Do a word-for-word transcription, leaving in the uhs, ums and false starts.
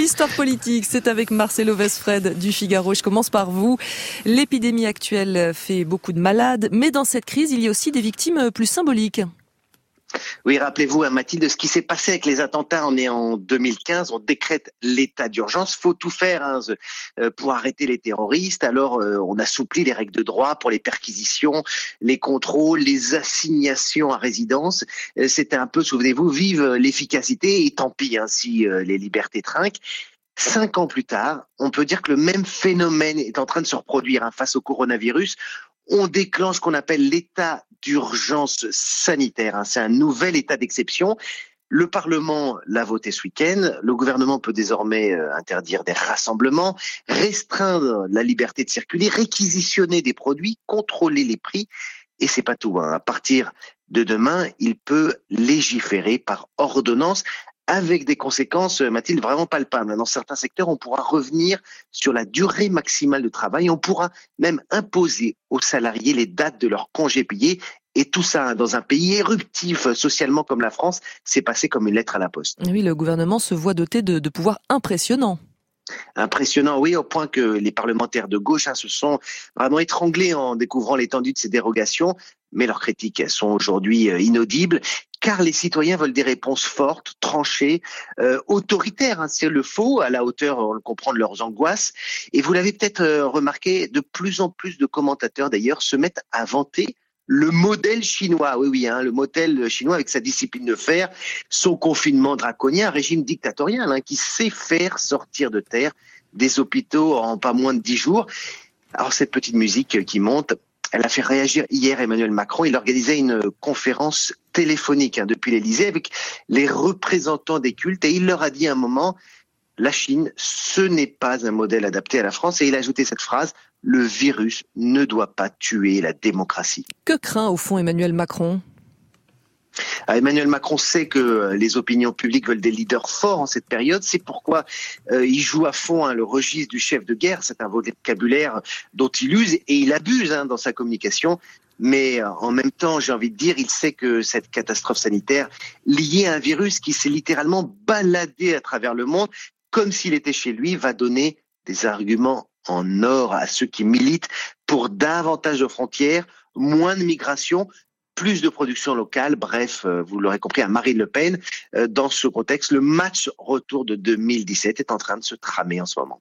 L'histoire politique, c'est avec Marcelo Vesfred du Figaro. Je commence par vous. L'épidémie actuelle fait beaucoup de malades, mais dans cette crise, il y a aussi des victimes plus symboliques. Oui, rappelez-vous, hein, Mathilde, ce qui s'est passé avec les attentats. On est en deux mille quinze, on décrète l'état d'urgence. Faut tout faire hein, pour arrêter les terroristes. Alors, euh, on assouplit les règles de droit pour les perquisitions, les contrôles, les assignations à résidence. Euh, C'était un peu, souvenez-vous, vive l'efficacité et tant pis hein, si euh, les libertés trinquent. Cinq ans plus tard, on peut dire que le même phénomène est en train de se reproduire hein, face au coronavirus. On déclenche ce qu'on appelle l'état d'urgence sanitaire. Hein. C'est un nouvel état d'exception. Le Parlement l'a voté ce week-end. Le gouvernement peut désormais euh, interdire des rassemblements, restreindre la liberté de circuler, réquisitionner des produits, contrôler les prix. Et c'est pas tout. Hein. À partir de demain, il peut légiférer par ordonnance, avec des conséquences, Mathilde, vraiment palpables. Dans certains secteurs, on pourra revenir sur la durée maximale de travail. On pourra même imposer aux salariés les dates de leurs congés payés. Et tout ça, dans un pays éruptif socialement comme la France, c'est passé comme une lettre à la poste. Oui, le gouvernement se voit doté de, de pouvoirs impressionnants. Impressionnant, oui, au point que les parlementaires de gauche hein, se sont vraiment étranglés en découvrant l'étendue de ces dérogations. Mais leurs critiques elles sont aujourd'hui euh, inaudibles, car les citoyens veulent des réponses fortes, tranchées, euh, autoritaires. Hein, c'est le faux, à la hauteur, on le comprend, de leurs angoisses. Et vous l'avez peut-être euh, remarqué, de plus en plus de commentateurs d'ailleurs se mettent à vanter le modèle chinois, oui, oui, hein, le modèle chinois avec sa discipline de fer, son confinement draconien, un régime dictatorial hein, qui sait faire sortir de terre des hôpitaux en pas moins de dix jours. Alors cette petite musique qui monte, elle a fait réagir hier Emmanuel Macron. Il organisait une conférence téléphonique hein, depuis l'Élysée avec les représentants des cultes et il leur a dit à un moment, la Chine, ce n'est pas un modèle adapté à la France. Et il a ajouté cette phrase, le virus ne doit pas tuer la démocratie. Que craint au fond Emmanuel Macron ? Emmanuel Macron sait que les opinions publiques veulent des leaders forts en cette période. C'est pourquoi euh, il joue à fond hein, le registre du chef de guerre. C'est un vocabulaire dont il use et il abuse hein, dans sa communication. Mais euh, en même temps, j'ai envie de dire, il sait que cette catastrophe sanitaire liée à un virus qui s'est littéralement baladé à travers le monde, comme s'il était chez lui, va donner des arguments en or à ceux qui militent pour davantage de frontières, moins de migration, plus de production locale, bref, vous l'aurez compris, à Marine Le Pen. Dans ce contexte, le match retour de deux mille dix-sept est en train de se tramer en ce moment.